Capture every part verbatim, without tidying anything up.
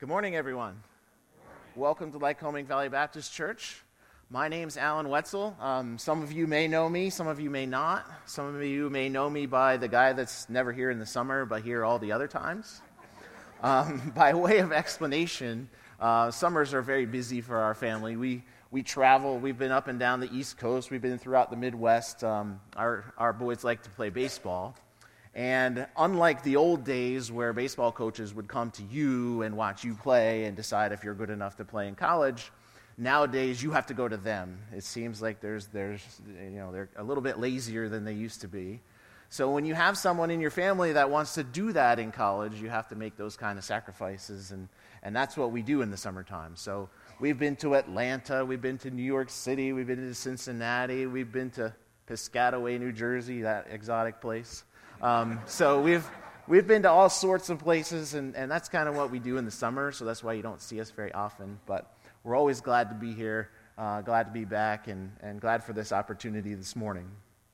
Good morning, everyone. Welcome to Lycoming Valley Baptist Church. My name's Alan Wetzel. Um, some of you may know me, some of you may not. Some of you may know me by the guy that's never here in the summer, but here all the other times. Um, by way of explanation, uh, summers are very busy for our family. We we travel. We've been up and down the East Coast. We've been throughout the Midwest. Um, our our boys like to play baseball. And unlike the old days where baseball coaches would come to you and watch you play and decide if you're good enough to play in college, nowadays you have to go to them. It seems like there's, there's, you know, they're a little bit lazier than they used to be. So when you have someone in your family that wants to do that in college, you have to make those kind of sacrifices, and, and that's what we do in the summertime. So we've been to Atlanta, we've been to New York City, we've been to Cincinnati, we've been to Piscataway, New Jersey, that exotic place. Um, so we've we've been to all sorts of places, and, and that's kind of what we do in the summer, so that's why you don't see us very often. But we're always glad to be here, uh, glad to be back, and, and glad for this opportunity this morning.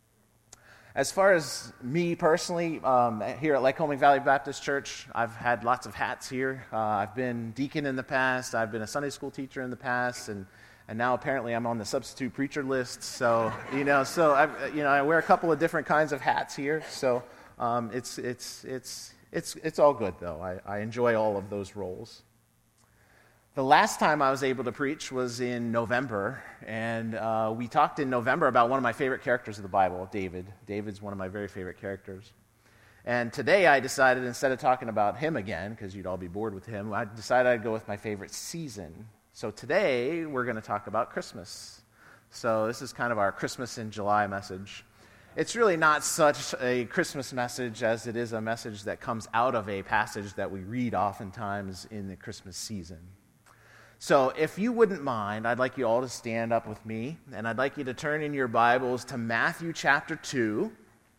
As far as me personally, um, here at Lycoming Valley Baptist Church, I've had lots of hats here. Uh, I've been deacon in the past, I've been a Sunday school teacher in the past, and And now apparently I'm on the substitute preacher list. So, you know, so I, you know, I wear a couple of different kinds of hats here. So um, it's it's it's it's it's all good though. I, I enjoy all of those roles. The last time I was able to preach was in November, and uh, we talked in November about one of my favorite characters of the Bible, David. David's one of my very favorite characters. And today I decided, instead of talking about him again, because you'd all be bored with him, I decided I'd go with my favorite season. So today, we're going to talk about Christmas. So this is kind of our Christmas in July message. It's really not such a Christmas message as it is a message that comes out of a passage that we read oftentimes in the Christmas season. So if you wouldn't mind, I'd like you all to stand up with me, and I'd like you to turn in your Bibles to Matthew chapter two.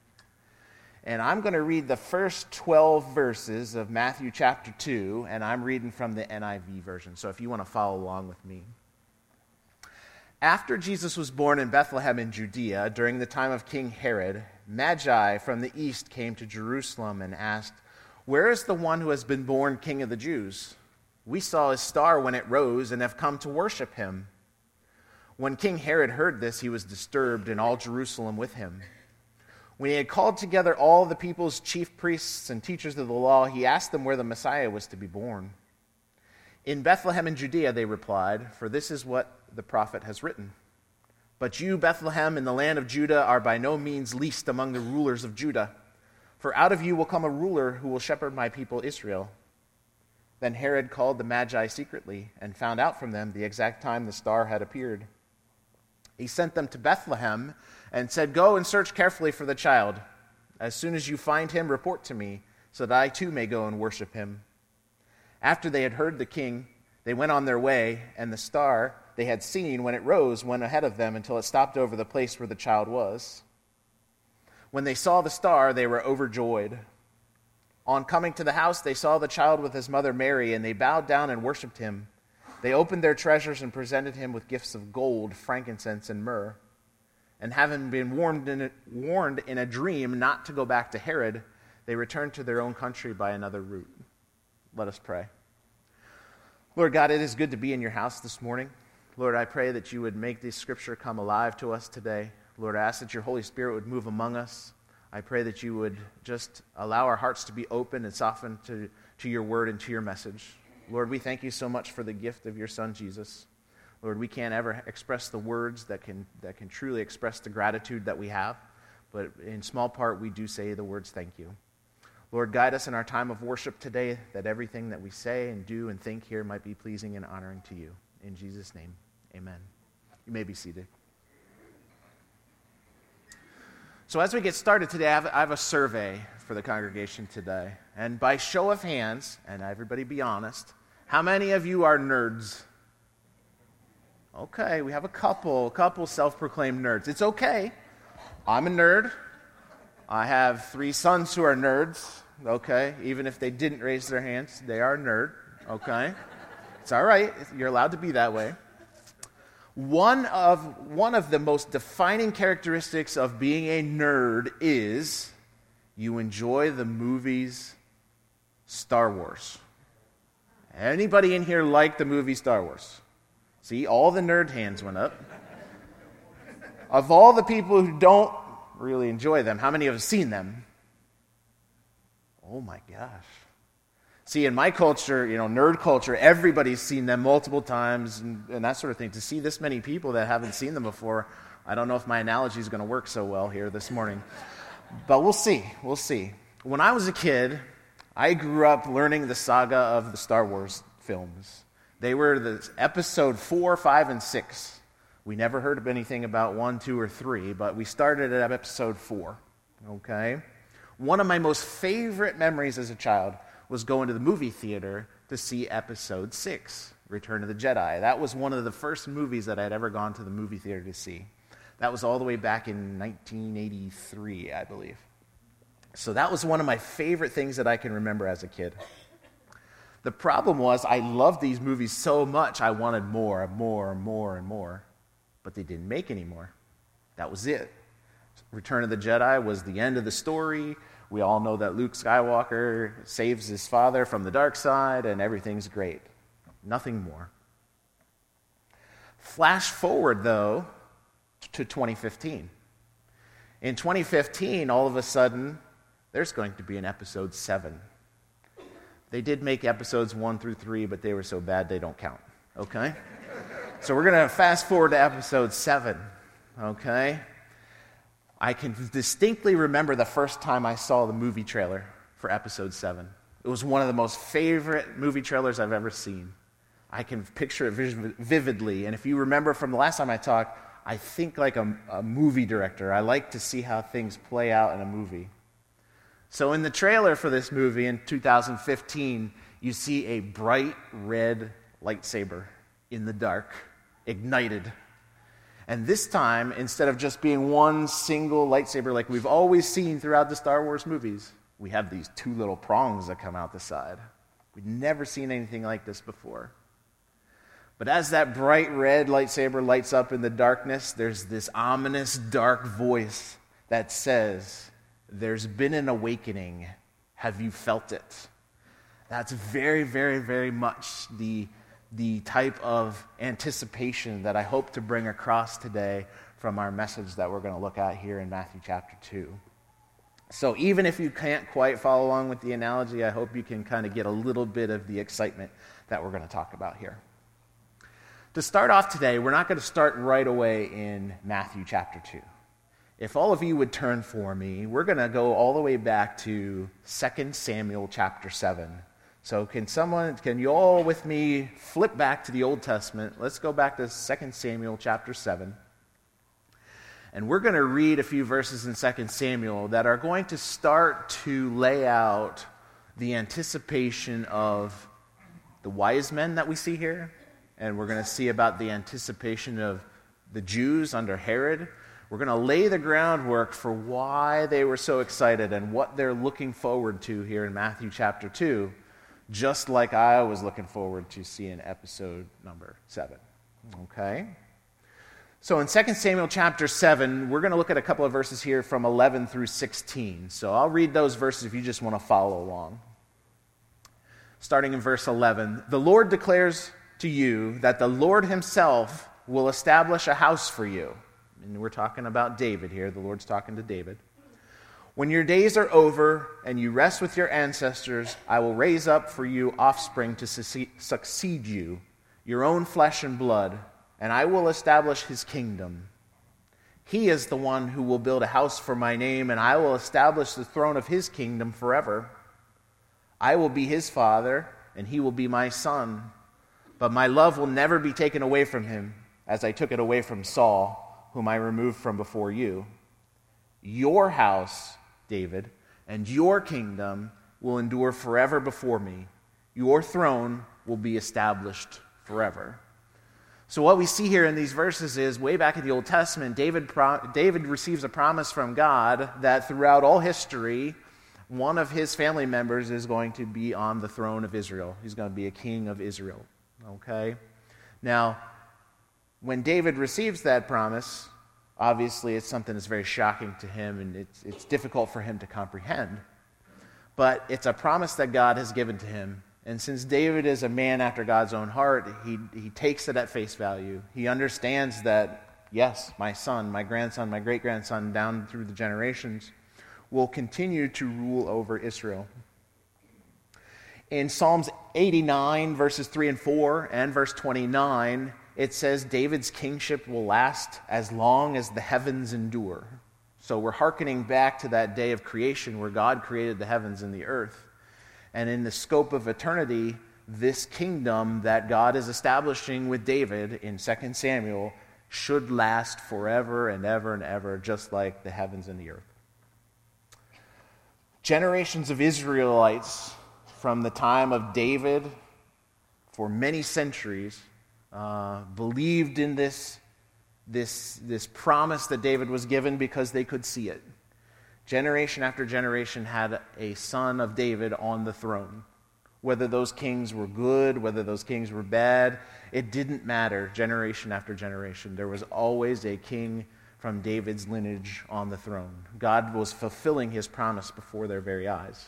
And I'm going to read the first twelve verses of Matthew chapter two, and I'm reading from the N I V version, so if you want to follow along with me. After Jesus was born in Bethlehem in Judea, during the time of King Herod, Magi from the east came to Jerusalem and asked, "Where is the one who has been born King of the Jews? We saw his star when it rose and have come to worship him." When King Herod heard this, he was disturbed, and all Jerusalem with him. When he had called together all the people's chief priests and teachers of the law, he asked them where the Messiah was to be born. "In Bethlehem in Judea," they replied, "for this is what the prophet has written. But you, Bethlehem, in the land of Judah, are by no means least among the rulers of Judah. For out of you will come a ruler who will shepherd my people Israel." Then Herod called the Magi secretly and found out from them the exact time the star had appeared. He sent them to Bethlehem and said, "Go and search carefully for the child. As soon as you find him, report to me, so that I too may go and worship him." After they had heard the king, they went on their way, and the star they had seen when it rose went ahead of them until it stopped over the place where the child was. When they saw the star, they were overjoyed. On coming to the house, they saw the child with his mother Mary, and they bowed down and worshipped him. They opened their treasures and presented him with gifts of gold, frankincense, and myrrh. And having been warned in, a, warned in a dream not to go back to Herod, they returned to their own country by another route. Let us pray. Lord God, it is good to be in your house this morning. Lord, I pray that you would make this scripture come alive to us today. Lord, I ask that your Holy Spirit would move among us. I pray that you would just allow our hearts to be open and softened to, to your word and to your message. Lord, we thank you so much for the gift of your Son, Jesus. Lord, we can't ever express the words that can that can truly express the gratitude that we have, but in small part we do say the words thank you. Lord, guide us in our time of worship today, that everything that we say and do and think here might be pleasing and honoring to you. In Jesus' name, amen. You may be seated. So as we get started today, I have, I have a survey for the congregation today. And by show of hands, and everybody be honest, how many of you are nerds? Okay, we have a couple, a couple self-proclaimed nerds. It's okay. I'm a nerd. I have three sons who are nerds, okay? Even if they didn't raise their hands, they are a nerd, okay? It's all right. You're allowed to be that way. One of, one of the most defining characteristics of being a nerd is you enjoy the movies Star Wars. Anybody in here like the movie Star Wars? See, all the nerd hands went up. Of all the people who don't really enjoy them, how many have seen them? Oh my gosh. See, in my culture, you know, nerd culture, everybody's seen them multiple times and, and that sort of thing. To see this many people that haven't seen them before, I don't know if my analogy is going to work so well here this morning. But we'll see. We'll see. When I was a kid, I grew up learning the saga of the Star Wars films. They were the episode four, five, and six. We never heard of anything about one, two, or three, but we started at episode four. Okay? One of my most favorite memories as a child was going to the movie theater to see episode six, Return of the Jedi. That was one of the first movies that I'd ever gone to the movie theater to see. That was all the way back in nineteen eighty-three, I believe. So that was one of my favorite things that I can remember as a kid. The problem was I loved these movies so much, I wanted more and more and more and more. But they didn't make any more. That was it. Return of the Jedi was the end of the story. We all know that Luke Skywalker saves his father from the dark side, and everything's great. Nothing more. Flash forward, though, to twenty fifteen. In twenty fifteen, all of a sudden, there's going to be an episode seven. They did make episodes one through three, but they were so bad they don't count, okay? So we're going to fast forward to episode seven, okay? I can distinctly remember the first time I saw the movie trailer for episode seven. It was one of the most favorite movie trailers I've ever seen. I can picture it vividly, and if you remember from the last time I talked, I think like a, a movie director. I like to see how things play out in a movie. So in the trailer for this movie in two thousand fifteen, you see a bright red lightsaber in the dark, ignited. And this time, instead of just being one single lightsaber like we've always seen throughout the Star Wars movies, we have these two little prongs that come out the side. We've never seen anything like this before. But as that bright red lightsaber lights up in the darkness, there's this ominous dark voice that says, "There's been an awakening. Have you felt it?" That's very, very, very much the the type of anticipation that I hope to bring across today from our message that we're going to look at here in Matthew chapter two. So even if you can't quite follow along with the analogy, I hope you can kind of get a little bit of the excitement that we're going to talk about here. To start off today, we're not going to start right away in Matthew chapter two. If all of you would turn for me, we're going to go all the way back to Second Samuel chapter seven. So can someone, can you all with me flip back to the Old Testament? Let's go back to Second Samuel chapter seven. And we're going to read a few verses in Second Samuel that are going to start to lay out the anticipation of the wise men that we see here. And we're going to see about the anticipation of the Jews under Herod. We're going to lay the groundwork for why they were so excited and what they're looking forward to here in Matthew chapter two. Just like I was looking forward to seeing episode number seven. Okay? So in Second Samuel chapter seven, we're going to look at a couple of verses here from eleven through sixteen. So I'll read those verses if you just want to follow along. Starting in verse eleven, "The Lord declares to you that the Lord himself will establish a house for you." And we're talking about David here. The Lord's talking to David. "When your days are over and you rest with your ancestors, I will raise up for you offspring to succeed you, your own flesh and blood, and I will establish his kingdom. He is the one who will build a house for my name, and I will establish the throne of his kingdom forever. I will be his father, and he will be my son. But my love will never be taken away from him, as I took it away from Saul, whom I removed from before you. Your house, David, and your kingdom will endure forever before me. Your throne will be established forever." So what we see here in these verses is, way back in the Old Testament, David, pro- David receives a promise from God that throughout all history, one of his family members is going to be on the throne of Israel. He's going to be a king of Israel. Okay? Now, when David receives that promise, obviously, it's something that's very shocking to him, and it's, it's difficult for him to comprehend. But it's a promise that God has given to him, And since David is a man after God's own heart, he, he takes it at face value. He understands that, yes, my son, my grandson, my great-grandson, down through the generations, will continue to rule over Israel. In Psalms eighty-nine, verses three and four, and verse twenty-nine, it says David's kingship will last as long as the heavens endure. So we're hearkening back to that day of creation where God created the heavens and the earth. And in the scope of eternity, this kingdom that God is establishing with David in Second Samuel should last forever and ever and ever, just like the heavens and the earth. Generations of Israelites from the time of David for many centuries uh, believed in this, this, this promise that David was given because they could see it. Generation after generation had a son of David on the throne. Whether those kings were good, whether those kings were bad, it didn't matter. Generation after generation, there was always a king from David's lineage on the throne. God was fulfilling his promise before their very eyes.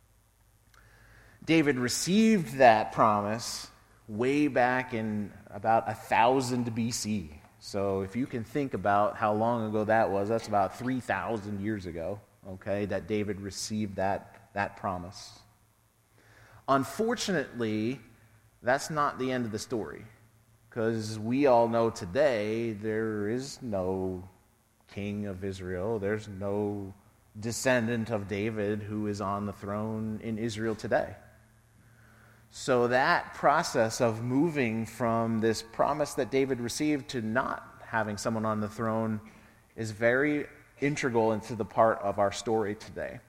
David received that promise way back in about one thousand B C. So if you can think about how long ago that was, that's about three thousand years ago, okay, that David received that, that promise. Unfortunately, that's not the end of the story, because we all know today there is no king of Israel. There's no descendant of David who is on the throne in Israel today. So that process of moving from this promise that David received to not having someone on the throne is very integral into the part of our story today.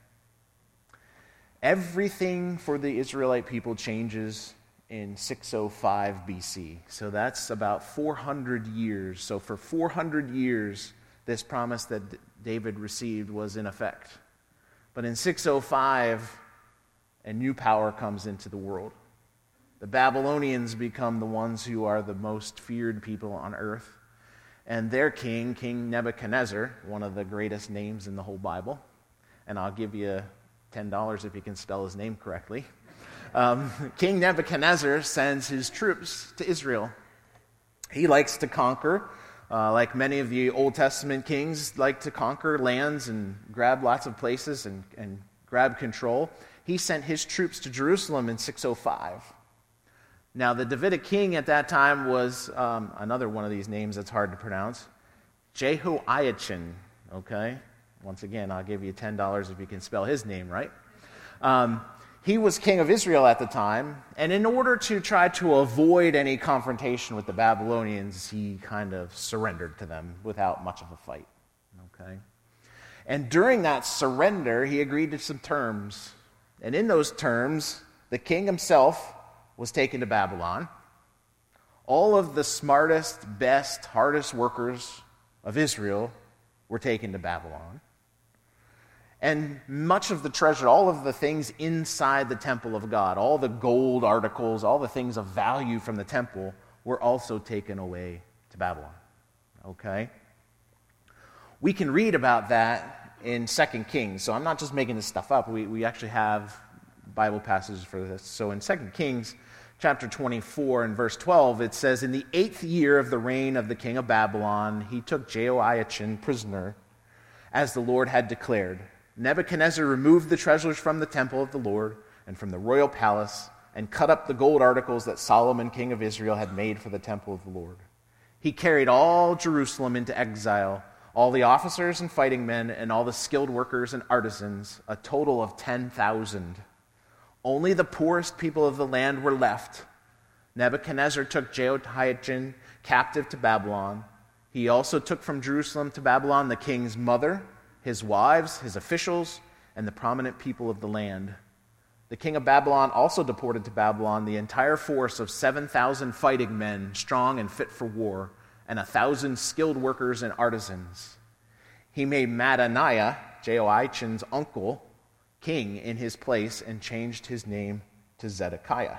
Everything for the Israelite people changes in six oh five B C. So that's about four hundred years. So for four hundred years, this promise that David received was in effect. But in six oh five, a new power comes into the world. The Babylonians become the ones who are the most feared people on earth. And their king, King Nebuchadnezzar, one of the greatest names in the whole Bible, and I'll give you ten dollars if you can spell his name correctly. Um, King Nebuchadnezzar sends his troops to Israel. He likes to conquer, uh, like many of the Old Testament kings like to conquer lands and grab lots of places and, and grab control. He sent his troops to Jerusalem in six oh five. Now, the Davidic king at that time was um, another one of these names that's hard to pronounce, Jehoiachin, okay? Once again, I'll give you ten dollars if you can spell his name right. Um, he was king of Israel at the time, and in order to try to avoid any confrontation with the Babylonians, he kind of surrendered to them without much of a fight, okay? And during that surrender, he agreed to some terms. And in those terms, the king himself was taken to Babylon. All of the smartest, best, hardest workers of Israel were taken to Babylon. And much of the treasure, all of the things inside the temple of God, all the gold articles, all the things of value from the temple were also taken away to Babylon. Okay? We can read about that in Second Kings. So I'm not just making this stuff up. We, we actually have Bible passages for this. So in Second Kings chapter twenty-four and verse twelve, it says, "In the eighth year of the reign of the king of Babylon, he took Jehoiachin prisoner, as the Lord had declared. Nebuchadnezzar removed the treasures from the temple of the Lord and from the royal palace, and cut up the gold articles that Solomon, king of Israel, had made for the temple of the Lord. He carried all Jerusalem into exile, all the officers and fighting men, and all the skilled workers and artisans, a total of ten thousand. Only the poorest people of the land were left. Nebuchadnezzar took Jehoiachin captive to Babylon. He also took from Jerusalem to Babylon the king's mother, his wives, his officials, and the prominent people of the land. The king of Babylon also deported to Babylon the entire force of seven thousand fighting men, strong and fit for war, and a thousand skilled workers and artisans. He made Mattaniah, Jehoiachin's uncle, king in his place, and changed his name to Zedekiah."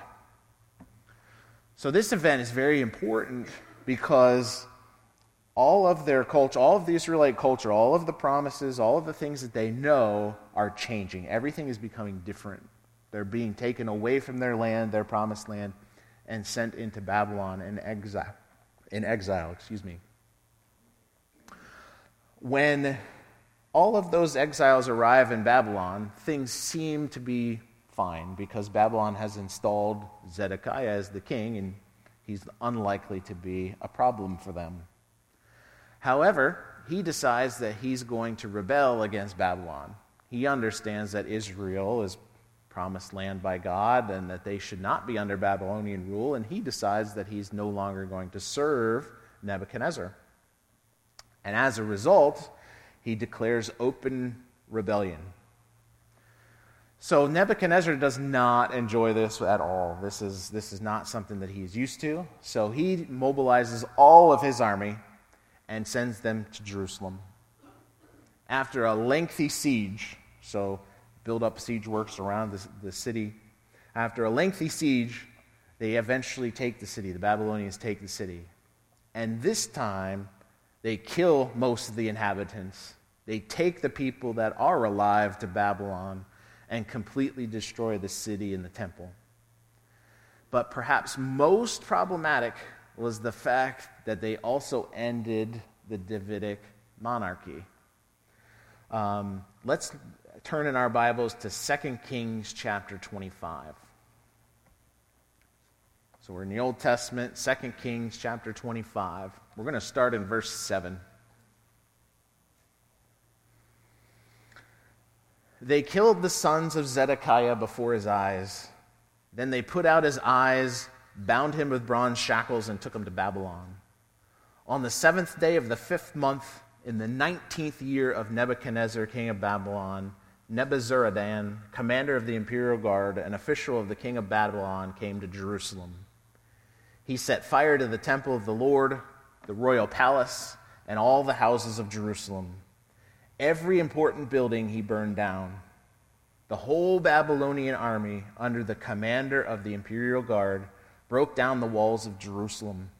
So this event is very important because all of their culture, all of the Israelite culture, all of the promises, all of the things that they know are changing. Everything is becoming different They're being taken away from their land, their promised land, and sent into Babylon in exile. In exile, excuse me. When all of those exiles arrive in Babylon, things seem to be fine because Babylon has installed Zedekiah as the king, and he's unlikely to be a problem for them. However, he decides that he's going to rebel against Babylon. He understands that Israel is promised land by God and that they should not be under Babylonian rule, and he decides that he's no longer going to serve Nebuchadnezzar. And as a result, he declares open rebellion. So Nebuchadnezzar does not enjoy this at all. This is, this is not something that he's used to. So he mobilizes all of his army and sends them to Jerusalem. After a lengthy siege, so build up siege works around the, the city. After a lengthy siege, they eventually take the city. The Babylonians take the city. And this time, they kill most of the inhabitants. They take the people that are alive to Babylon and completely destroy the city and the temple. But perhaps most problematic was the fact that they also ended the Davidic monarchy. Um, let's turn in our Bibles to Second Kings chapter twenty-five. So we're in the Old Testament, Second Kings chapter twenty-five. We're going to start in verse seven. They killed the sons of Zedekiah before his eyes. Then they put out his eyes, bound him with bronze shackles, and took him to Babylon. On the seventh day of the fifth month, in the nineteenth year of Nebuchadnezzar, king of Babylon, Nebuzaradan, commander of the imperial guard, an official of the king of Babylon, came to Jerusalem. He set fire to the temple of the Lord, the royal palace, and all the houses of Jerusalem. Every important building he burned down. The whole Babylonian army, under the commander of the imperial guard, broke down the walls of Jerusalem.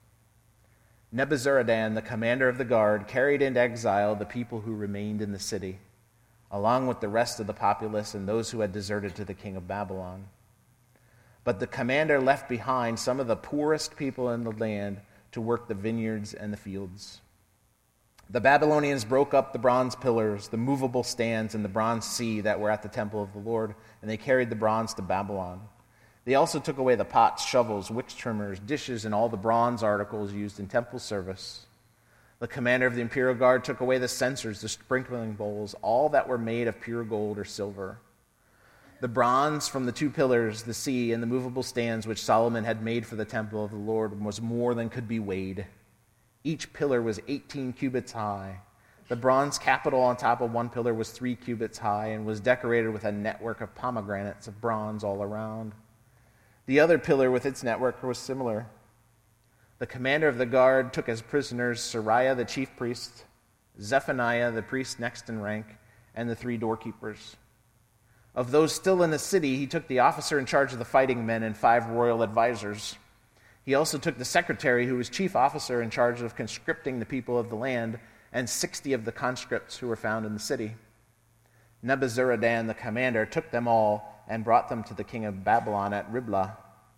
Nebuzaradan, the commander of the guard, carried into exile the people who remained in the city, along with the rest of the populace and those who had deserted to the king of Babylon. But the commander left behind some of the poorest people in the land to work the vineyards and the fields. The Babylonians broke up the bronze pillars, the movable stands, and the bronze sea that were at the temple of the Lord, and they carried the bronze to Babylon. They also took away the pots, shovels, wick trimmers, dishes, and all the bronze articles used in temple service. The commander of the imperial guard took away the censers, the sprinkling bowls, all that were made of pure gold or silver. The bronze from the two pillars, the sea, and the movable stands which Solomon had made for the temple of the Lord was more than could be weighed. Each pillar was eighteen cubits high. The bronze capital on top of one pillar was three cubits high and was decorated with a network of pomegranates of bronze all around. The other pillar with its network was similar. The commander of the guard took as prisoners Sariah the chief priest, Zephaniah the priest next in rank, and the three doorkeepers. Of those still in the city, he took the officer in charge of the fighting men and five royal advisors. He also took the secretary, who was chief officer in charge of conscripting the people of the land, and sixty of the conscripts who were found in the city. Nebuzaradan, the commander, took them all and brought them to the king of Babylon at Riblah.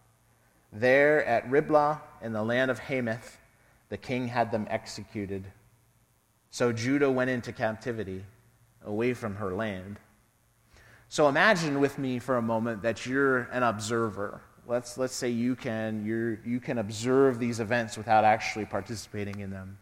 There at Riblah, in the land of Hamath, the king had them executed. So Judah went into captivity, away from her land. So imagine with me for a moment that you're an observer. Let's let's say you can you you can observe these events without actually participating in them.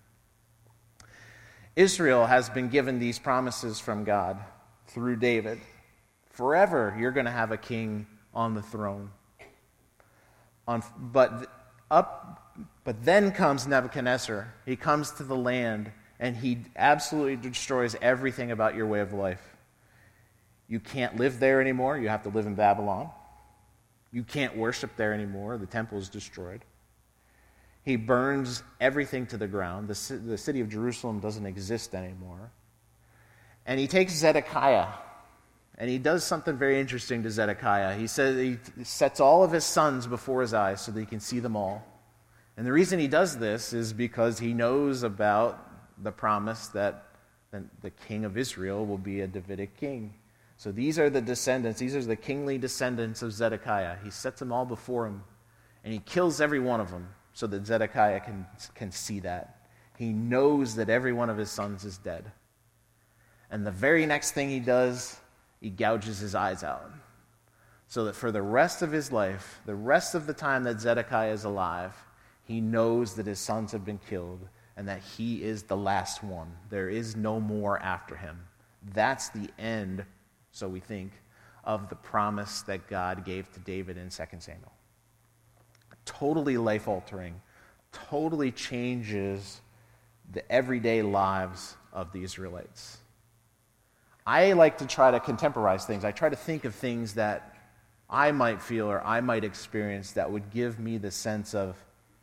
Israel has been given these promises from God through David. Forever, you're going to have a king on the throne. On, but up, but then comes Nebuchadnezzar. He comes to the land, and he absolutely destroys everything about your way of life. You can't live there anymore. You have to live in Babylon. You can't worship there anymore. The temple is destroyed. He burns everything to the ground. The, the city of Jerusalem doesn't exist anymore. And he takes Zedekiah, and he does something very interesting to Zedekiah. He says he sets all of his sons before his eyes so that he can see them all. And the reason he does this is because he knows about the promise that the king of Israel will be a Davidic king. So these are the descendants, these are the kingly descendants of Zedekiah. He sets them all before him, and he kills every one of them so that Zedekiah can, can see that. He knows that every one of his sons is dead. And the very next thing he does, he gouges his eyes out. So that for the rest of his life, the rest of the time that Zedekiah is alive, he knows that his sons have been killed and that he is the last one. There is no more after him. That's the end, so we think, of the promise that God gave to David in Second Samuel. Totally life-altering, totally changes the everyday lives of the Israelites. I like to try to contemporize things. I try to think of things that I might feel or I might experience that would give me the sense of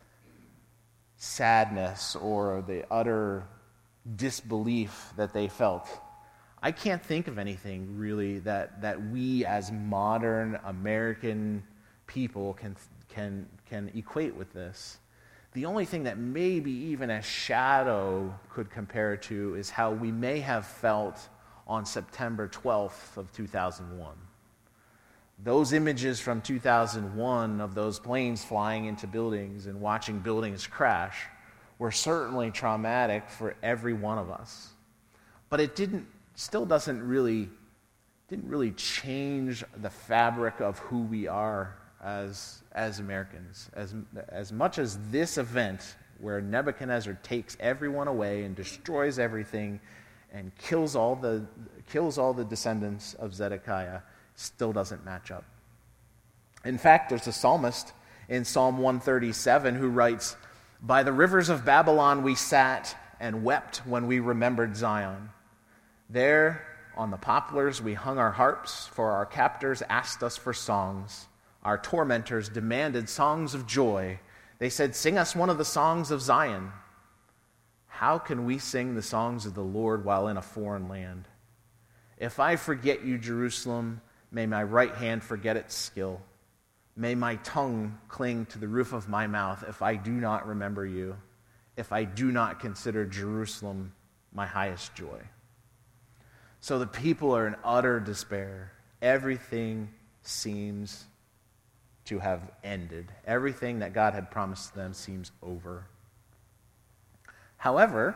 sadness or the utter disbelief that they felt. I can't think of anything really that, that we as modern American people can, can, can equate with this. The only thing that maybe even a shadow could compare to is how we may have felt on September twelfth of two thousand one. Those images from two thousand one of those planes flying into buildings and watching buildings crash were certainly traumatic for every one of us. But it didn't, still doesn't really, didn't really change the fabric of who we are as, as Americans. As, as much as this event where Nebuchadnezzar takes everyone away and destroys everything and kills all the, kills all the descendants of Zedekiah, still doesn't match up. In fact, there's a psalmist in Psalm one thirty-seven who writes, "By the rivers of Babylon we sat and wept when we remembered Zion. There on the poplars we hung our harps, for our captors asked us for songs. Our tormentors demanded songs of joy. They said, 'Sing us one of the songs of Zion.' How can we sing the songs of the Lord while in a foreign land? If I forget you, Jerusalem, may my right hand forget its skill. May my tongue cling to the roof of my mouth if I do not remember you, if I do not consider Jerusalem my highest joy." So the people are in utter despair. Everything seems to have ended. Everything that God had promised them seems over. However,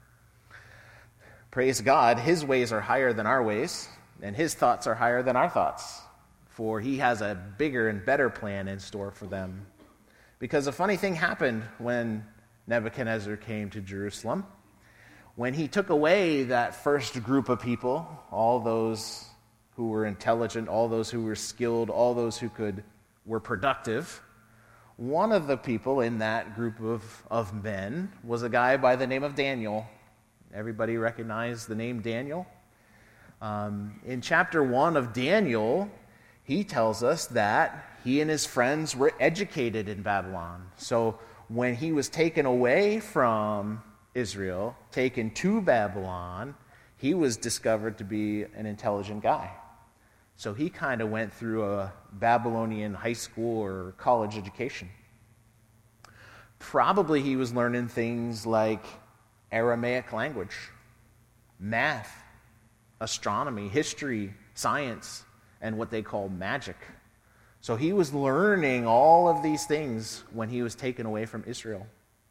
praise God, his ways are higher than our ways, and his thoughts are higher than our thoughts, for he has a bigger and better plan in store for them. Because a funny thing happened when Nebuchadnezzar came to Jerusalem. When he took away that first group of people, all those who were intelligent, all those who were skilled, all those who could were productive, one of the people in that group of, of men was a guy by the name of Daniel. Everybody recognize the name Daniel? Um, in chapter one of Daniel, he tells us that he and his friends were educated in Babylon. So when he was taken away from Israel, taken to Babylon, he was discovered to be an intelligent guy. So he kind of went through a Babylonian high school or college education. Probably he was learning things like Aramaic language, math, astronomy, history, science, and what they call magic. So he was learning all of these things when he was taken away from Israel.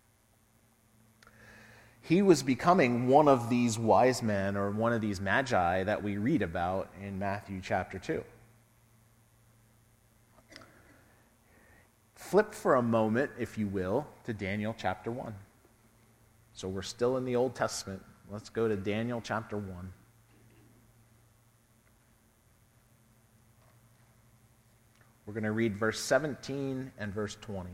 He was becoming one of these wise men or one of these magi that we read about in Matthew chapter two. Flip for a moment, if you will, to Daniel chapter one. So we're still in the Old Testament. Let's go to Daniel chapter one. We're going to read verse seventeen and verse twenty.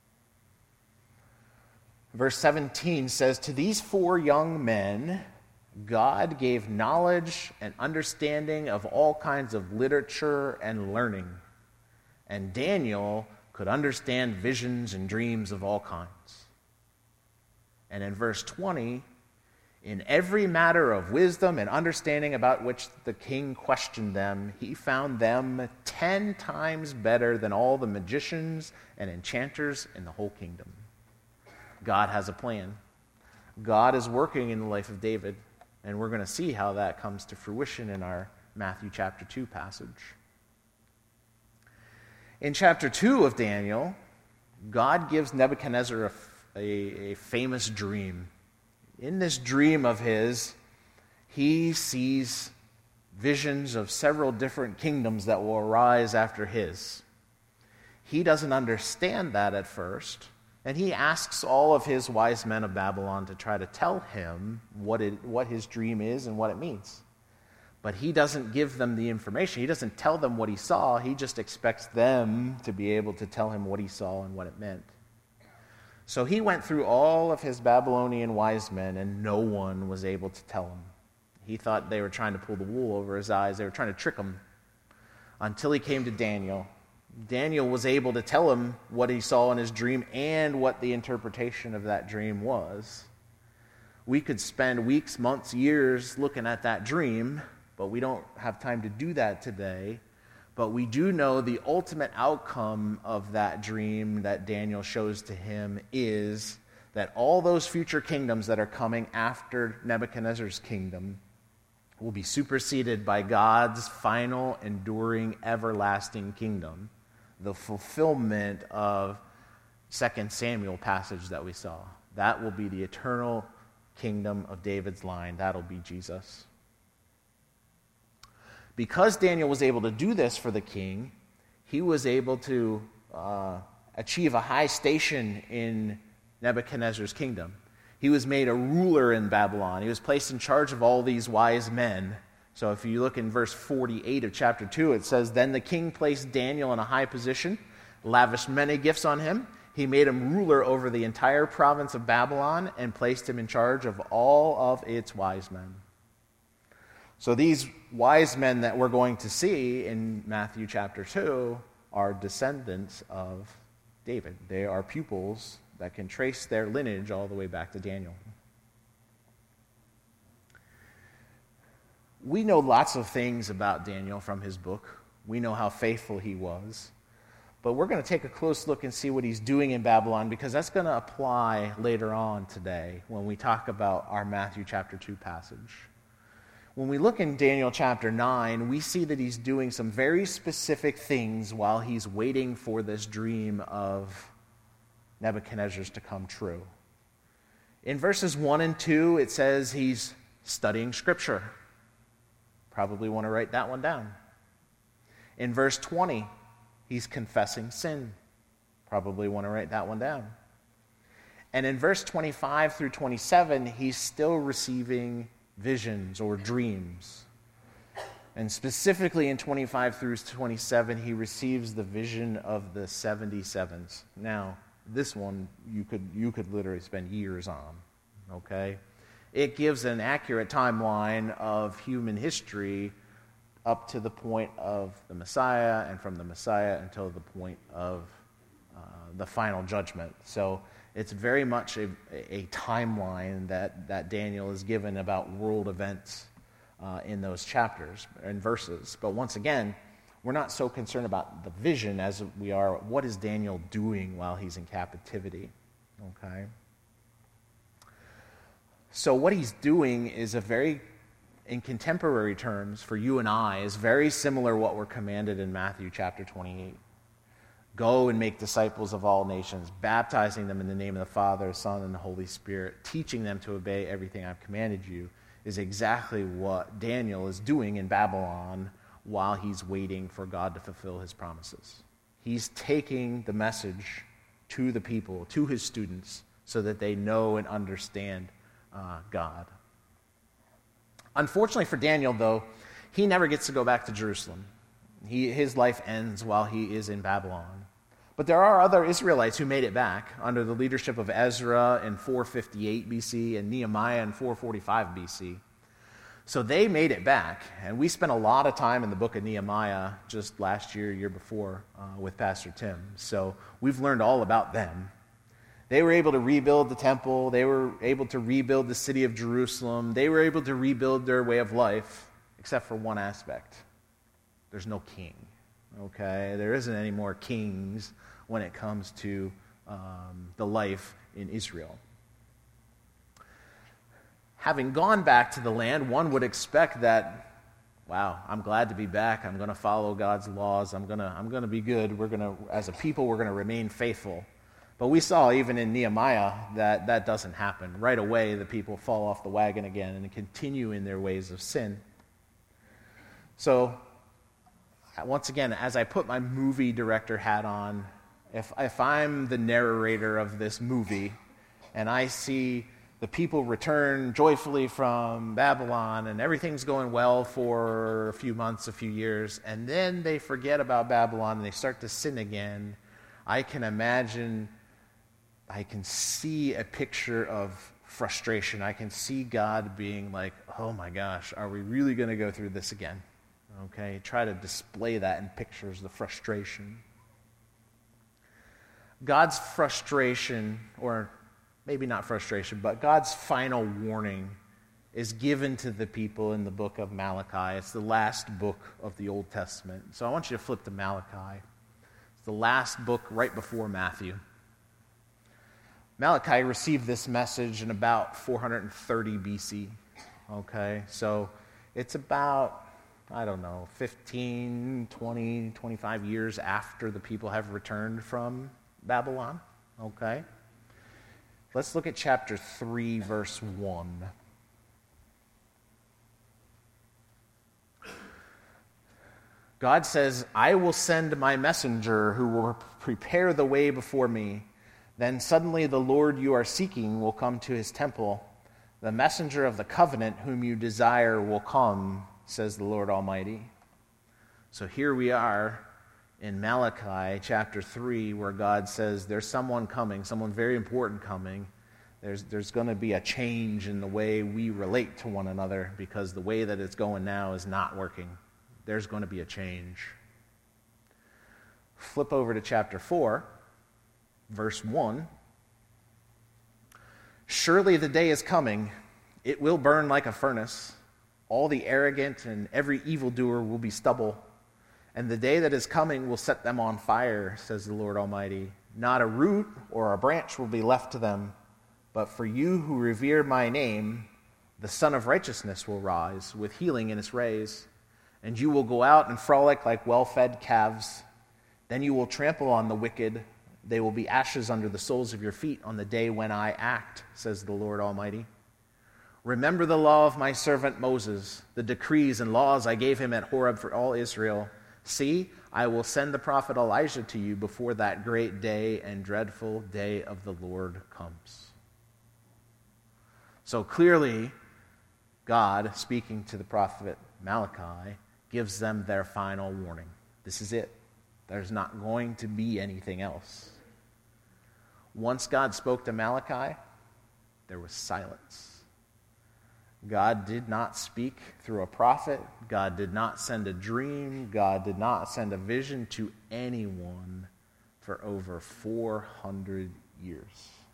Verse seventeen says, "To these four young men, God gave knowledge and understanding of all kinds of literature and learning. And Daniel could understand visions and dreams of all kinds." And in verse twenty, "In every matter of wisdom and understanding about which the king questioned them, he found them ten times better than all the magicians and enchanters in the whole kingdom." God has a plan. God is working in the life of David, and we're going to see how that comes to fruition in our Matthew chapter two passage. In chapter two of Daniel, God gives Nebuchadnezzar a, a, a famous dream. In this dream of his, he sees visions of several different kingdoms that will arise after his. He doesn't understand that at first, and he asks all of his wise men of Babylon to try to tell him what it, what his dream is and what it means. But he doesn't give them the information. He doesn't tell them what he saw. He just expects them to be able to tell him what he saw and what it meant. So he went through all of his Babylonian wise men, and no one was able to tell him. He thought they were trying to pull the wool over his eyes. They were trying to trick him, until he came to Daniel. Daniel was able to tell him what he saw in his dream and what the interpretation of that dream was. We could spend weeks, months, years looking at that dream, but we don't have time to do that today. But we do know the ultimate outcome of that dream that Daniel shows to him is that all those future kingdoms that are coming after Nebuchadnezzar's kingdom will be superseded by God's final, enduring, everlasting kingdom, the fulfillment of Second Samuel passage that we saw. That will be the eternal kingdom of David's line. That'll be Jesus. Because Daniel was able to do this for the king, he was able to uh, achieve a high station in Nebuchadnezzar's kingdom. He was made a ruler in Babylon. He was placed in charge of all these wise men. So if you look in verse forty-eight of chapter two, it says, "Then the king placed Daniel in a high position, lavished many gifts on him. He made him ruler over the entire province of Babylon and placed him in charge of all of its wise men." So these wise men that we're going to see in Matthew chapter two are descendants of David. They are pupils that can trace their lineage all the way back to Daniel. We know lots of things about Daniel from his book. We know how faithful he was. But we're going to take a close look and see what he's doing in Babylon, because that's going to apply later on today when we talk about our Matthew chapter two passage. When we look in Daniel chapter nine, we see that he's doing some very specific things while he's waiting for this dream of Nebuchadnezzar's to come true. In verses one and two, it says he's studying Scripture. Probably want to write that one down. In verse twenty, he's confessing sin. Probably want to write that one down. And in verse twenty-five through twenty-seven, he's still receiving visions or dreams. And specifically in twenty-five through twenty-seven, he receives the vision of the seventy-sevens. Now, this one you could you could literally spend years on, okay? It gives an accurate timeline of human history up to the point of the Messiah, and from the Messiah until the point of uh, the final judgment. So it's very much a, a timeline that, that Daniel is given about world events uh, in those chapters and verses. But once again, we're not so concerned about the vision as we are what is Daniel doing while he's in captivity. Okay? So what he's doing is a very, in contemporary terms for you and I, is very similar to what we're commanded in Matthew chapter twenty-eight. Go and make disciples of all nations, baptizing them in the name of the Father, the Son, and the Holy Spirit, teaching them to obey everything I've commanded you, is exactly what Daniel is doing in Babylon while he's waiting for God to fulfill his promises. He's taking the message to the people, to his students, so that they know and understand uh, God. Unfortunately for Daniel, though, he never gets to go back to Jerusalem. He, his life ends while he is in Babylon. But there are other Israelites who made it back under the leadership of Ezra in four fifty-eight B C and Nehemiah in four forty-five B C. So they made it back, and we spent a lot of time in the book of Nehemiah just last year, year before, uh, with Pastor Tim. So we've learned all about them. They were able to rebuild the temple. They were able to rebuild the city of Jerusalem. They were able to rebuild their way of life, except for one aspect. There's no king, okay? There isn't any more kings when it comes to um, the life in Israel. Having gone back to the land, one would expect that wow, I'm glad to be back. I'm going to follow God's laws. I'm going to I'm going to be good. We're going to, as a people, we're going to remain faithful. But we saw even in Nehemiah that that doesn't happen. Right away, the people fall off the wagon again and continue in their ways of sin. So, once again, as I put my movie director hat on, if if I'm the narrator of this movie and I see the people return joyfully from Babylon and everything's going well for a few months, a few years, and then they forget about Babylon and they start to sin again, I can imagine, I can see a picture of frustration. I can see God being like, oh my gosh, are we really going to go through this again? Okay, try to display that in pictures, the frustration. God's frustration, or maybe not frustration, but God's final warning is given to the people in the book of Malachi. It's the last book of the Old Testament. So I want you to flip to Malachi. It's the last book right before Matthew. Malachi received this message in about four hundred thirty B C. Okay, so it's about, I don't know, fifteen, twenty, twenty-five years after the people have returned from Babylon. Okay. Let's look at chapter three, verse one. God says, I will send my messenger who will prepare the way before me. Then suddenly the Lord you are seeking will come to his temple. The messenger of the covenant whom you desire will come, says the Lord Almighty. So here we are in Malachi chapter three, where God says there's someone coming, someone very important coming. There's, there's going to be a change in the way we relate to one another because the way that it's going now is not working. There's going to be a change. Flip over to chapter four, verse one. Surely the day is coming, it will burn like a furnace. All the arrogant and every evildoer will be stubble. And the day that is coming will set them on fire, says the Lord Almighty. Not a root or a branch will be left to them. But for you who revere my name, the Son of Righteousness will rise with healing in its rays. And you will go out and frolic like well-fed calves. Then you will trample on the wicked. They will be ashes under the soles of your feet on the day when I act, says the Lord Almighty. Remember the law of my servant Moses, the decrees and laws I gave him at Horeb for all Israel. See, I will send the prophet Elijah to you before that great day and dreadful day of the Lord comes. So clearly, God, speaking to the prophet Malachi, gives them their final warning. This is it. There's not going to be anything else. Once God spoke to Malachi, there was silence. God did not speak through a prophet. God did not send a dream. God did not send a vision to anyone for over four hundred years.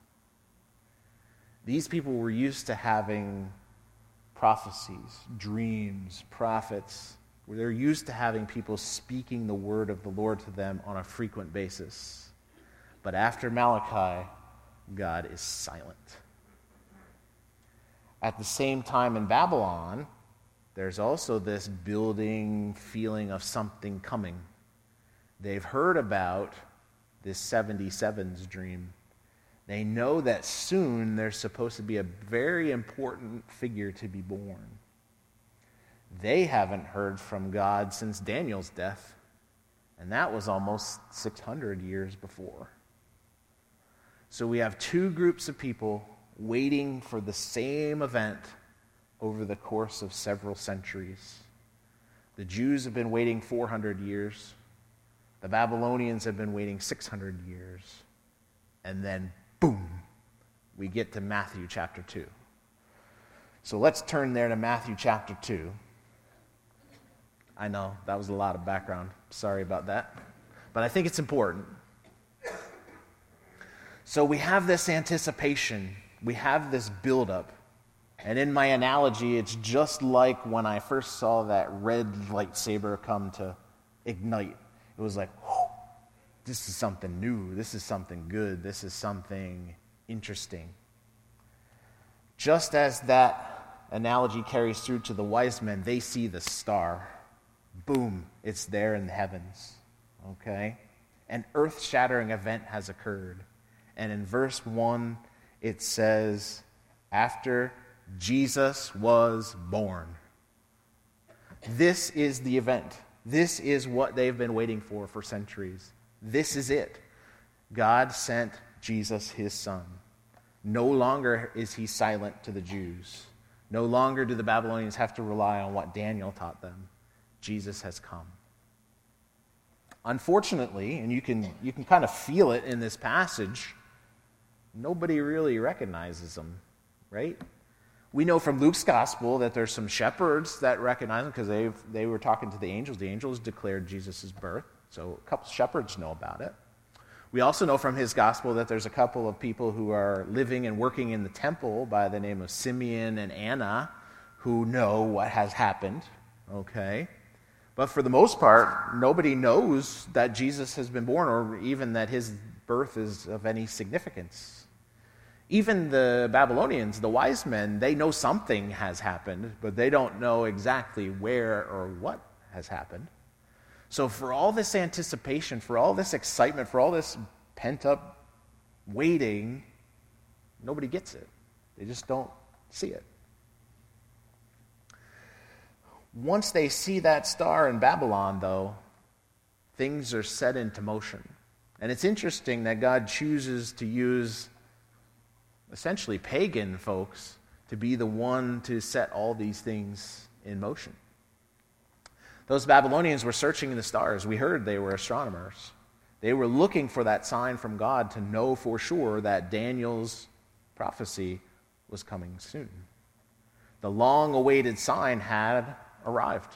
These people were used to having prophecies, dreams, prophets. They're used to having people speaking the word of the Lord to them on a frequent basis. But after Malachi, God is silent. At the same time in Babylon, there's also this building feeling of something coming. They've heard about this seventy-sevens dream. They know that soon there's supposed to be a very important figure to be born. They haven't heard from God since Daniel's death, and that was almost six hundred years before. So we have two groups of people waiting for the same event over the course of several centuries. The Jews have been waiting four hundred years. The Babylonians have been waiting six hundred years. And then, boom, we get to Matthew chapter two. So let's turn there to Matthew chapter two. I know, that was a lot of background. Sorry about that. But I think it's important. So we have this anticipation. We have this buildup. And in my analogy, it's just like when I first saw that red lightsaber come to ignite. It was like, whew, this is something new. This is something good. This is something interesting. Just as that analogy carries through to the wise men. They see the star. Boom, it's there in the heavens. Okay? An earth-shattering event has occurred. And in verse one, it says, after Jesus was born. This is the event. This is what they've been waiting for for centuries. This is it. God sent Jesus, his son. No longer is he silent to the Jews. No longer do the Babylonians have to rely on what Daniel taught them. Jesus has come. Unfortunately, and you can you can kind of feel it in this passage, nobody really recognizes him, right? We know from Luke's gospel that there's some shepherds that recognize him because they they were talking to the angels. The angels declared Jesus' birth, so a couple shepherds know about it. We also know from his gospel that there's a couple of people who are living and working in the temple by the name of Simeon and Anna who know what has happened, okay? But for the most part, nobody knows that Jesus has been born or even that his birth is of any significance. Even the Babylonians, the wise men, they know something has happened, but they don't know exactly where or what has happened. So for all this anticipation, for all this excitement, for all this pent-up waiting, nobody gets it. They just don't see it. Once they see that star in Babylon, though, things are set into motion. And it's interesting that God chooses to use essentially pagan folks to be the one to set all these things in motion. Those Babylonians were searching in the stars. We heard they were astronomers. They were looking for that sign from God to know for sure that Daniel's prophecy was coming soon. The long-awaited sign had arrived.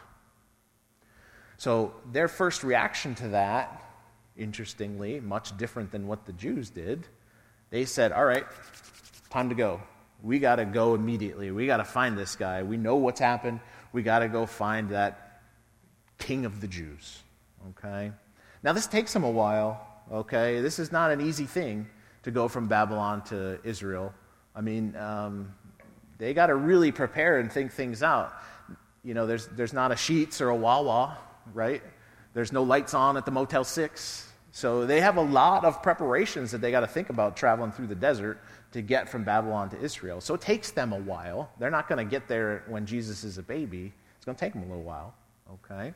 So their first reaction to that, interestingly, much different than what the Jews did, they said, all right, time to go. We got to go immediately. We got to find this guy. We know what's happened. We got to go find that King of the Jews, okay? Now, this takes them a while, okay? This is not an easy thing to go from Babylon to Israel. I mean, um, they got to really prepare and think things out. You know, there's there's not a Sheetz or a Wawa, right? There's no lights on at the Motel six. So they have a lot of preparations that they got to think about traveling through the desert to get from Babylon to Israel. So it takes them a while. They're not going to get there when Jesus is a baby. It's going to take them a little while, okay?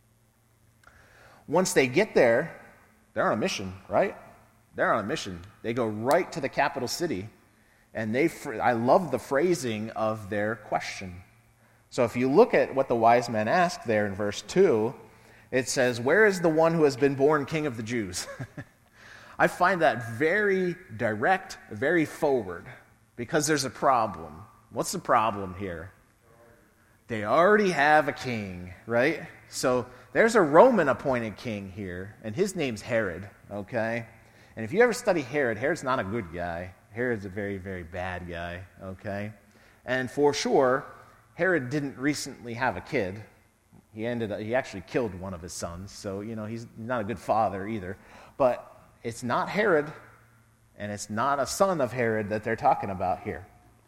Once they get there, they're on a mission, right? They're on a mission. They go right to the capital city, and they. I love the phrasing of their question. So if you look at what the wise men asked there in verse two, it says, where is the one who has been born King of the Jews? I find that very direct, very forward, because there's a problem. What's the problem here? They already have a king, right? So there's a Roman-appointed king here, and his name's Herod, okay? And if you ever study Herod, Herod's not a good guy. Herod's a very, very bad guy, okay? And for sure, Herod didn't recently have a kid. He ended up, he actually killed one of his sons, so, you know, he's not a good father either. But it's not Herod, and it's not a son of Herod that they're talking about here.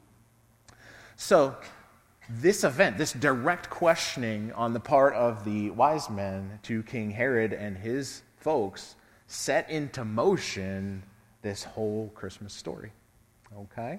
So this event, this direct questioning on the part of the wise men to King Herod and his folks set into motion this whole Christmas story, okay?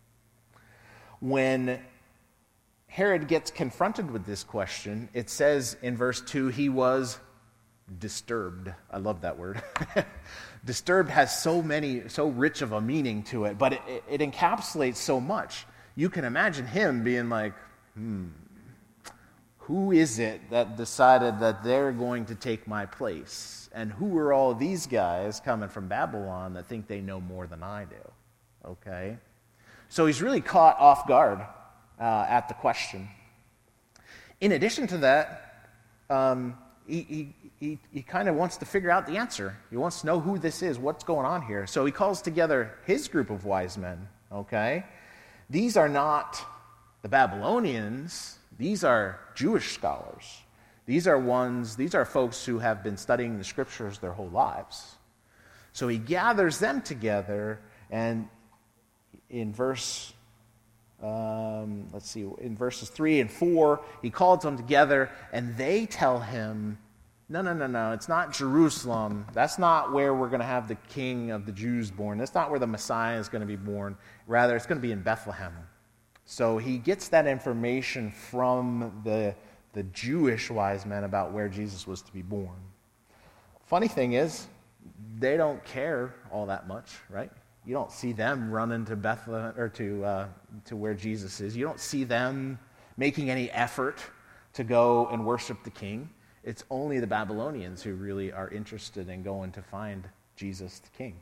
When Herod gets confronted with this question, it says in verse two, he was disturbed. I love that word. Disturbed has so many, so rich of a meaning to it, but it, it, it encapsulates so much. You can imagine him being like, hmm, who is it that decided that they're going to take my place? And who are all these guys coming from Babylon that think they know more than I do? Okay? So he's really caught off guard uh, at the question. In addition to that, um, he, he, he, he kind of wants to figure out the answer. He wants to know who this is, what's going on here. So he calls together his group of wise men, okay? These are not the Babylonians. These are Jewish scholars. These are ones, these are folks who have been studying the scriptures their whole lives. So he gathers them together, and in verse um, let's see, in verses three and four, he calls them together, and they tell him, no, no, no, no, it's not Jerusalem. That's not where we're going to have the king of the Jews born. That's not where the Messiah is going to be born. Rather, it's going to be in Bethlehem. So he gets that information from the, the Jewish wise men about where Jesus was to be born. Funny thing is, they don't care all that much, right? You don't see them running to Bethlehem or to uh, to where Jesus is. You don't see them making any effort to go and worship the king. It's only the Babylonians who really are interested in going to find Jesus the king.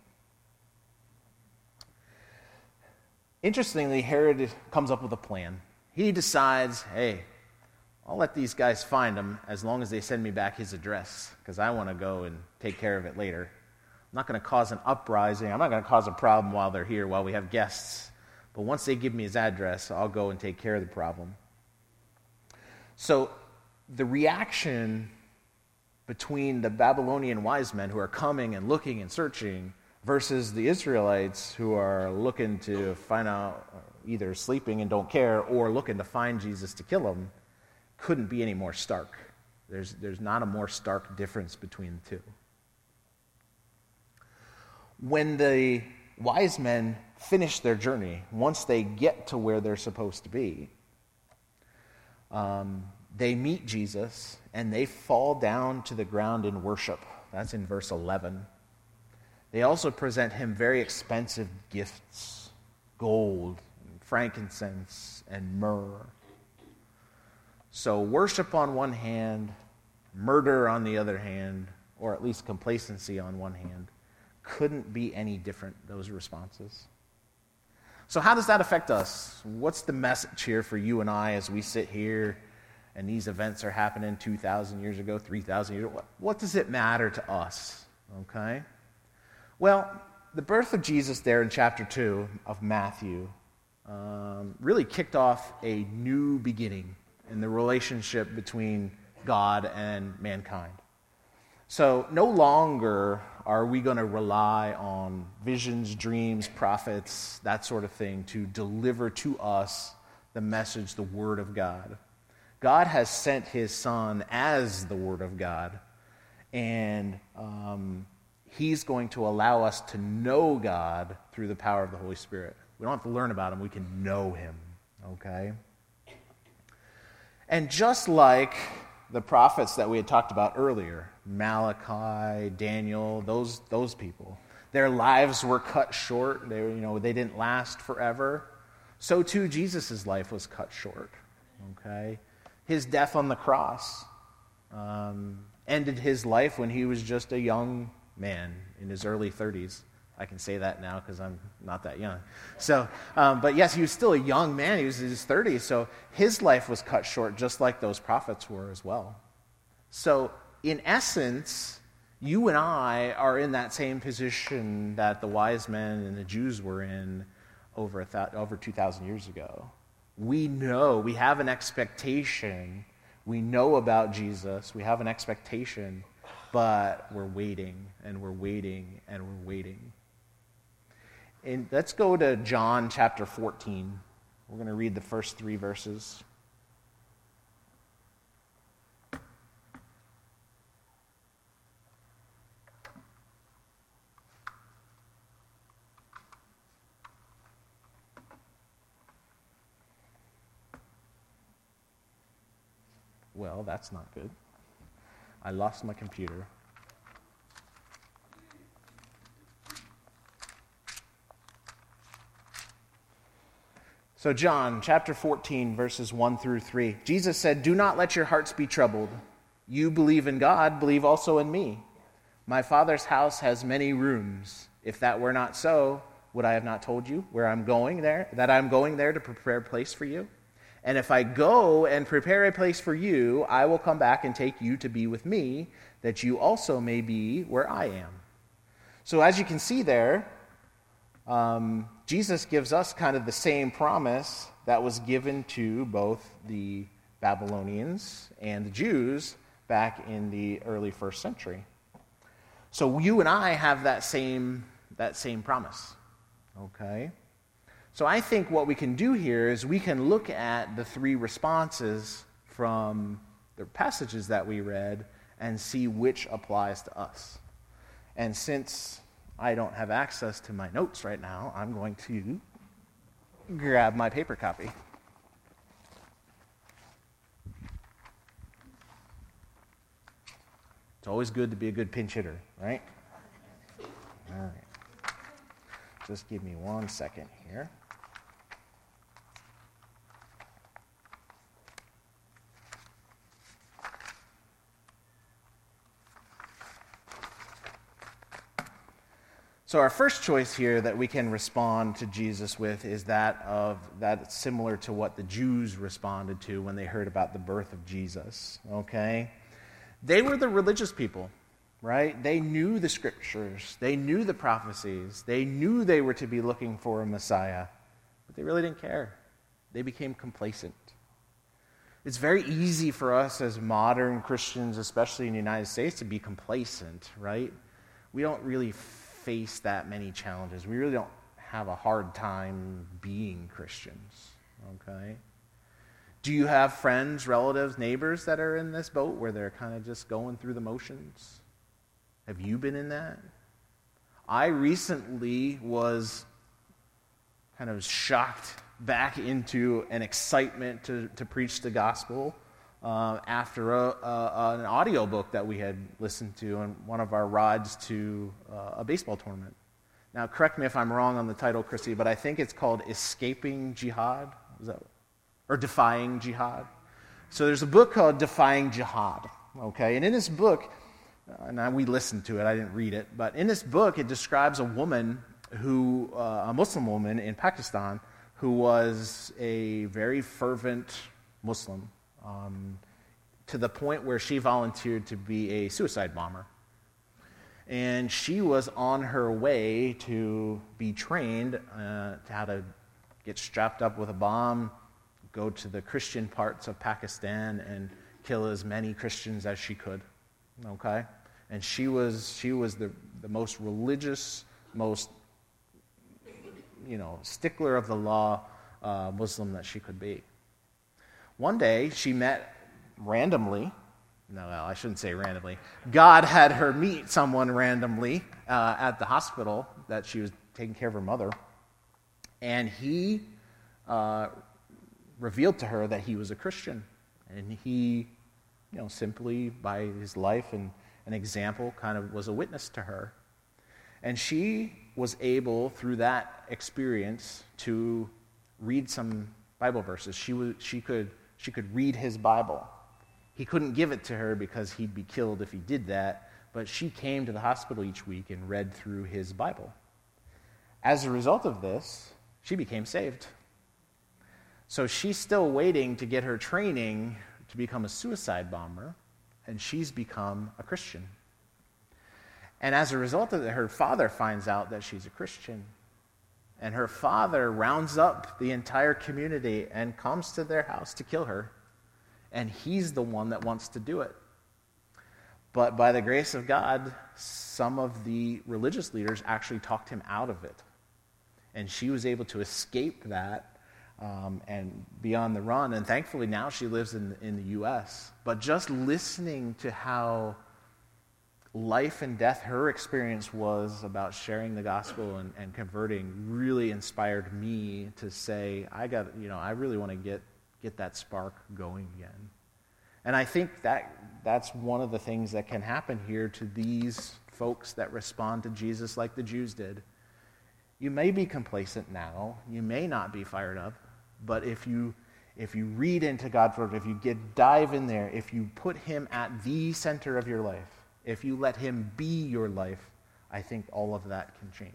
Interestingly, Herod comes up with a plan. He decides, hey, I'll let these guys find him as long as they send me back his address, because I want to go and take care of it later. I'm not going to cause an uprising. I'm not going to cause a problem while they're here, while we have guests. But once they give me his address, I'll go and take care of the problem. So the reaction between the Babylonian wise men who are coming and looking and searching versus the Israelites who are looking to find out, either sleeping and don't care or looking to find Jesus to kill him, couldn't be any more stark. There's, there's not a more stark difference between the two. When the wise men finish their journey, once they get to where they're supposed to be, um, they meet Jesus and they fall down to the ground in worship. That's in verse eleven. They also present him very expensive gifts, gold, and frankincense, and myrrh. So worship on one hand, murder on the other hand, or at least complacency on one hand, couldn't be any different, those responses. So how does that affect us? What's the message here for you and I as we sit here and these events are happening two thousand years ago, three thousand years ago? What, what does it matter to us? Okay? Well, the birth of Jesus there in chapter two of Matthew um, really kicked off a new beginning in the relationship between God and mankind. So no longer are we going to rely on visions, dreams, prophets, that sort of thing to deliver to us the message, the Word of God. God has sent His Son as the Word of God, and um, He's going to allow us to know God through the power of the Holy Spirit. We don't have to learn about Him, we can know Him, okay? And just like the prophets that we had talked about earlier, Malachi, Daniel, those those people, their lives were cut short. They were, you know, they didn't last forever. So too, Jesus' life was cut short. Okay, his death on the cross um, ended his life when he was just a young man in his early thirties. I can say that now because I'm not that young. So, um, but yes, he was still a young man. He was in his thirties. So his life was cut short just like those prophets were as well. So in essence, you and I are in that same position that the wise men and the Jews were in over, a th- over two thousand years ago. We know, we have an expectation. We know about Jesus. We have an expectation, but we're waiting and we're waiting and we're waiting. And let's go to John chapter fourteen. We're going to read the first three verses. Well, that's not good. I lost my computer. So John chapter fourteen, verses one through three. Jesus said, "Do not let your hearts be troubled. You believe in God, believe also in me. My Father's house has many rooms. If that were not so, would I have not told you where I'm going there, that I'm going there to prepare a place for you? And if I go and prepare a place for you, I will come back and take you to be with me, that you also may be where I am." So as you can see there, um, Jesus gives us kind of the same promise that was given to both the Babylonians and the Jews back in the early first century. So you and I have that same, that same promise, okay? So I think what we can do here is we can look at the three responses from the passages that we read and see which applies to us. And since I don't have access to my notes right now, I'm going to grab my paper copy. It's always good to be a good pinch hitter, right? All right. Just give me one second here. So our first choice here that we can respond to Jesus with is that of that's similar to what the Jews responded to when they heard about the birth of Jesus, okay? They were the religious people, right? They knew the scriptures. They knew the prophecies. They knew they were to be looking for a Messiah, but they really didn't care. They became complacent. It's very easy for us as modern Christians, especially in the United States, to be complacent, right? We don't really face that many challenges. We really don't have a hard time being Christians, okay? Do you have friends, relatives, neighbors that are in this boat where they're kind of just going through the motions? Have you been in that? I recently was kind of shocked back into an excitement to, to preach the gospel uh, after a, a, an audio book that we had listened to on one of our rides to uh, a baseball tournament. Now, correct me if I'm wrong on the title, Chrissy, but I think it's called Escaping Jihad. Is that or Defying Jihad? So there's a book called Defying Jihad, okay? And in this book, uh, and we listened to it, I didn't read it, but in this book it describes a woman who, uh, a Muslim woman in Pakistan, who was a very fervent Muslim, um, to the point where she volunteered to be a suicide bomber. And she was on her way to be trained uh, to how to get strapped up with a bomb, go to the Christian parts of Pakistan and kill as many Christians as she could, okay? And she was she was the, the most religious, most, you know, stickler of the law uh, Muslim that she could be. One day, she met randomly, no, well, I shouldn't say randomly, God had her meet someone randomly uh, at the hospital that she was taking care of her mother, and he uh, revealed to her that he was a Christian, and he, you know, simply by his life and an example kind of was a witness to her. And she was able, through that experience, to read some Bible verses. She was, she could, she could read his Bible. He couldn't give it to her because he'd be killed if he did that, but she came to the hospital each week and read through his Bible. As a result of this, she became saved. So she's still waiting to get her training to become a suicide bomber, and she's become a Christian. And as a result of it, her father finds out that she's a Christian. And her father rounds up the entire community and comes to their house to kill her. And he's the one that wants to do it. But by the grace of God, some of the religious leaders actually talked him out of it. And she was able to escape that um, and be on the run. And thankfully now she lives in, in the U S. But just listening to how life and death her experience was about sharing the gospel and, and converting really inspired me to say, I got, you know, I really want to get get that spark going again. And I think that that's one of the things that can happen here to these folks that respond to Jesus like the Jews did. You may be complacent now, you may not be fired up, but if you if you read into God's word, if you get dive in there, if you put him at the center of your life, if you let him be your life, I think all of that can change.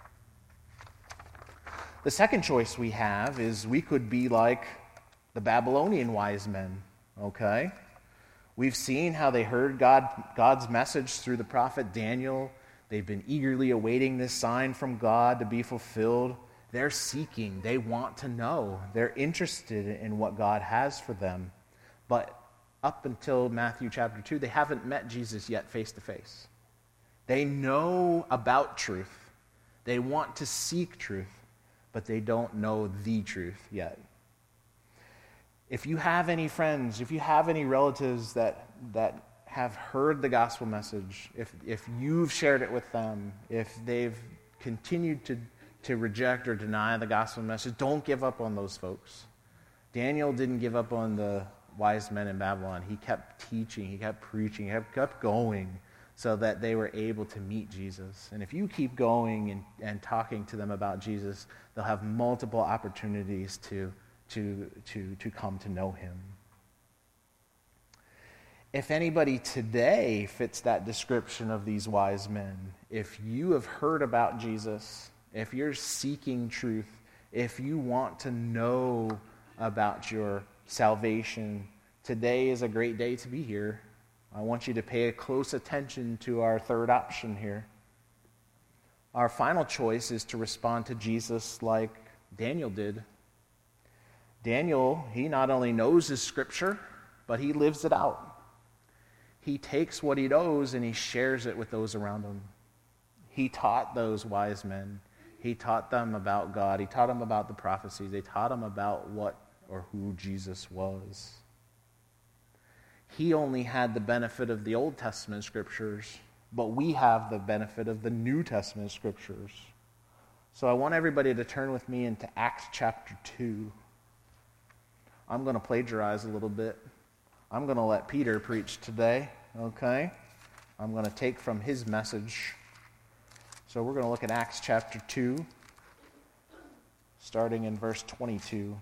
The second choice we have is we could be like the Babylonian wise men, okay? We've seen how they heard God, God's message through the prophet Daniel. They've been eagerly awaiting this sign from God to be fulfilled. They're seeking. They want to know. They're interested in what God has for them. But up until Matthew chapter two, they haven't met Jesus yet face to face. They know about truth. They want to seek truth. but they don't know the truth yet. If you have any friends, if you have any relatives that that have heard the gospel message, if if you've shared it with them, if they've continued to, to reject or deny the gospel message, don't give up on those folks. Daniel didn't give up on the wise men in Babylon. He kept teaching, he kept preaching, he kept, kept going so that they were able to meet Jesus. And if you keep going and, and talking to them about Jesus, they'll have multiple opportunities to, to, to, to come to know him. If anybody today fits that description of these wise men, if you have heard about Jesus, if you're seeking truth, if you want to know about your salvation, today is a great day to be here. I want you to pay close attention to our third option here. Our final choice is to respond to Jesus like Daniel did. Daniel, he not only knows his scripture, but he lives it out. He takes what he knows and he shares it with those around him. He taught those wise men. He taught them about God. He taught them about the prophecies. They taught him about what or who Jesus was. He only had the benefit of the Old Testament scriptures, but we have the benefit of the New Testament scriptures. So I want everybody to turn with me into Acts chapter two. I'm going to plagiarize a little bit. I'm going to let Peter preach today, okay? I'm going to take from his message. So we're going to look at Acts chapter two, starting in verse twenty-two.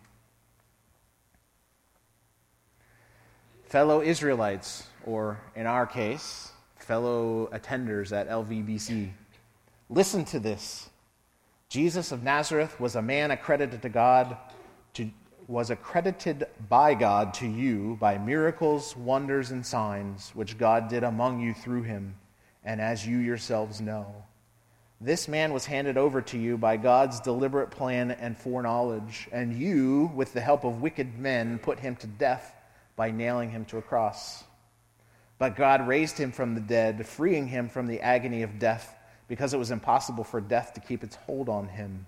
Fellow Israelites, or in our case, fellow attenders at L V B C, listen to this. Jesus of Nazareth was a man accredited to God to was accredited by God to you by miracles, wonders, and signs, which God did among you through him, and as you yourselves know. This man was handed over to you by God's deliberate plan and foreknowledge, and you, with the help of wicked men, put him to death by nailing him to a cross. But God raised him from the dead, freeing him from the agony of death, because it was impossible for death to keep its hold on him.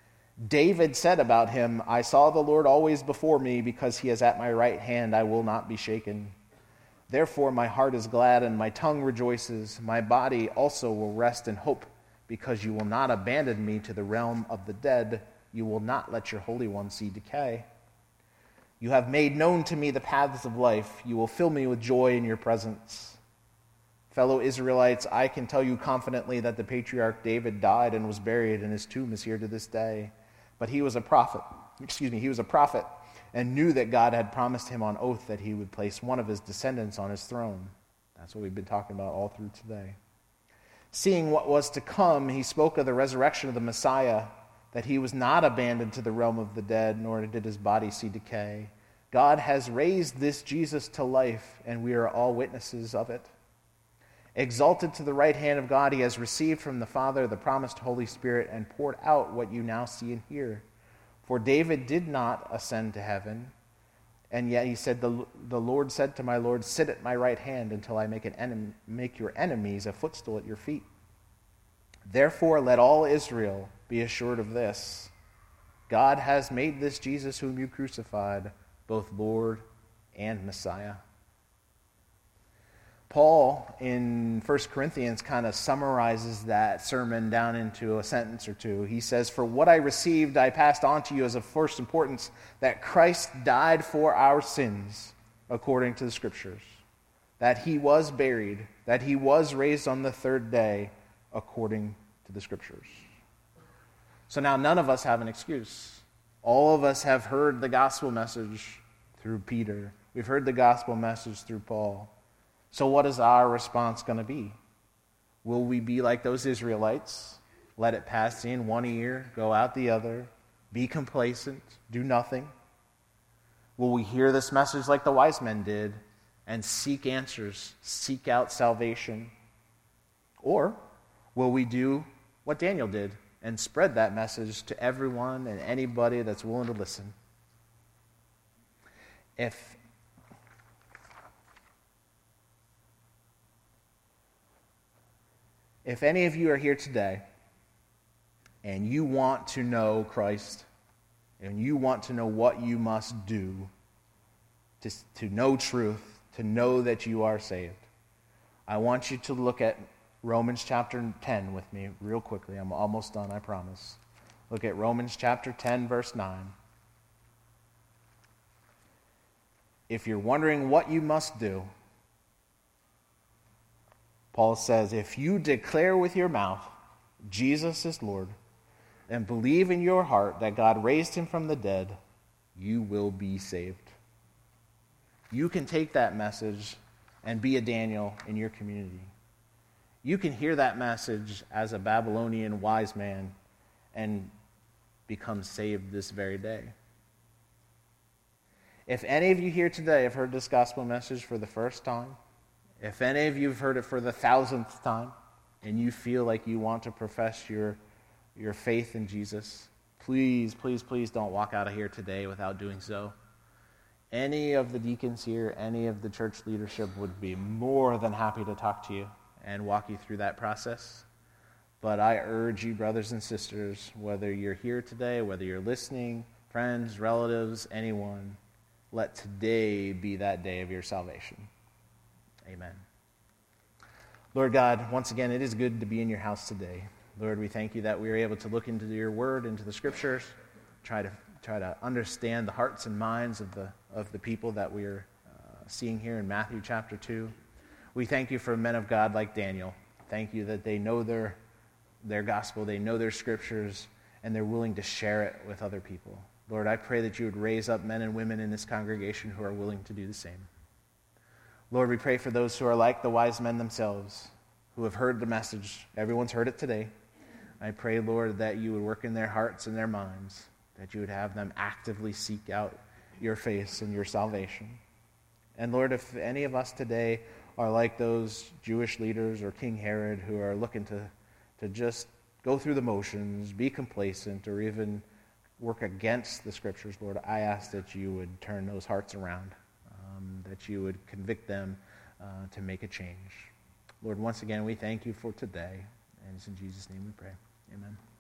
David said about him, I saw the Lord always before me, because he is at my right hand, I will not be shaken. Therefore my heart is glad and my tongue rejoices. My body also will rest in hope, because you will not abandon me to the realm of the dead. You will not let your Holy One see decay. You have made known to me the paths of life. You will fill me with joy in your presence. Fellow Israelites, I can tell you confidently that the patriarch David died and was buried, and his tomb is here to this day. But he was a prophet, excuse me, he was a prophet, and knew that God had promised him on oath that he would place one of his descendants on his throne. That's what we've been talking about all through today. Seeing what was to come, he spoke of the resurrection of the Messiah, that he was not abandoned to the realm of the dead, nor did his body see decay. God has raised this Jesus to life, and we are all witnesses of it. Exalted to the right hand of God, he has received from the Father the promised Holy Spirit and poured out what you now see and hear. For David did not ascend to heaven, and yet he said, the, the Lord said to my Lord, sit at my right hand until I make, an enemy, make your enemies a footstool at your feet. Therefore let all Israel be assured of this. God has made this Jesus whom you crucified both Lord and Messiah. Paul, in First Corinthians, kind of summarizes that sermon down into a sentence or two. He says, for what I received, I passed on to you as of first importance, that Christ died for our sins, according to the Scriptures, that he was buried, that he was raised on the third day, according to the Scriptures. So now none of us have an excuse. All of us have heard the gospel message through Peter. We've heard the gospel message through Paul. So what is our response going to be? Will we be like those Israelites? Let it pass in one ear, go out the other, be complacent, do nothing? Will we hear this message like the wise men did and seek answers, seek out salvation? Or will we do what Daniel did and spread that message to everyone and anybody that's willing to listen? If If any of you are here today and you want to know Christ, and you want to know what you must do to, to know truth, to know that you are saved, I want you to look at Romans chapter ten with me real quickly. I'm almost done, I promise. Look at Romans chapter ten, verse nine. If you're wondering what you must do, Paul says, if you declare with your mouth Jesus is Lord and believe in your heart that God raised him from the dead, you will be saved. You can take that message and be a Daniel in your community. You can hear that message as a Babylonian wise man and become saved this very day. If any of you here today have heard this gospel message for the first time, if any of you have heard it for the thousandth time, and you feel like you want to profess your, your faith in Jesus, please, please, please don't walk out of here today without doing so. Any of the deacons here, any of the church leadership would be more than happy to talk to you and walk you through that process. But I urge you, brothers and sisters, whether you're here today, whether you're listening, friends, relatives, anyone, let today be that day of your salvation. Amen. Lord God, once again, it is good to be in your house today. Lord, we thank you that we are able to look into your word, into the scriptures, try to try to understand the hearts and minds of the of the people that we are uh, seeing here in Matthew chapter two. We thank you for men of God like Daniel. Thank you that they know their their gospel, they know their scriptures, and they're willing to share it with other people. Lord, I pray that you would raise up men and women in this congregation who are willing to do the same. Lord, we pray for those who are like the wise men themselves, who have heard the message. Everyone's heard it today. I pray, Lord, that you would work in their hearts and their minds, that you would have them actively seek out your face and your salvation. And Lord, if any of us today are like those Jewish leaders or King Herod who are looking to, to just go through the motions, be complacent, or even work against the scriptures, Lord, I ask that you would turn those hearts around, um, that you would convict them uh, to make a change. Lord, once again, we thank you for today, and it's in Jesus' name we pray. Amen.